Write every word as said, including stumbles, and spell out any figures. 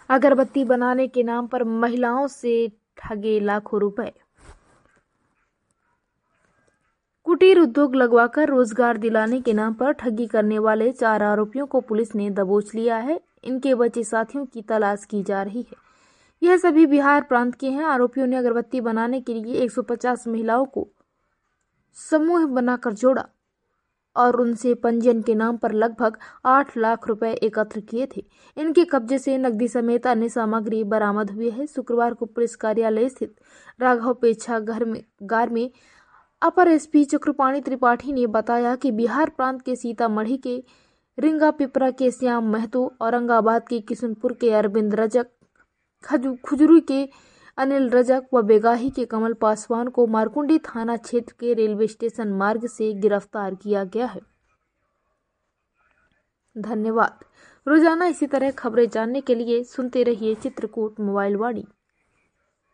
अगरबत्ती बनाने के नाम पर महिलाओं से ठगे लाखों रुपए। कुटीर उद्योग लगवाकर रोजगार दिलाने के नाम पर ठगी करने वाले चार आरोपियों को पुलिस ने दबोच लिया है। इनके बचे साथियों की तलाश की जा रही है। यह सभी बिहार प्रांत के हैं। आरोपियों ने अगरबत्ती बनाने के लिए एक सौ पचास महिलाओं को समूह बनाकर जोड़ा और उनसे पंजीयन के नाम पर लगभग आठ लाख रुपए एकत्र किए थे। इनके कब्जे से नकदी समेत अन्य सामग्री बरामद हुई है। शुक्रवार को पुलिस कार्यालय स्थित राघव पेछा घर में गार में अपर एसपी चक्रपाणी त्रिपाठी ने बताया कि बिहार प्रांत के सीतामढ़ी के रिंगा पिपरा के श्याम महतो, औरंगाबाद के किशनपुर के अरविंद रजक, खुजरू के अनिल रजक व बेगाही के कमल पासवान को मारकुंडी थाना क्षेत्र के रेलवे स्टेशन मार्ग से गिरफ्तार किया गया है। धन्यवाद। रोजाना इसी तरह खबरें जानने के लिए सुनते रहिए चित्रकूट मोबाइल वाणी।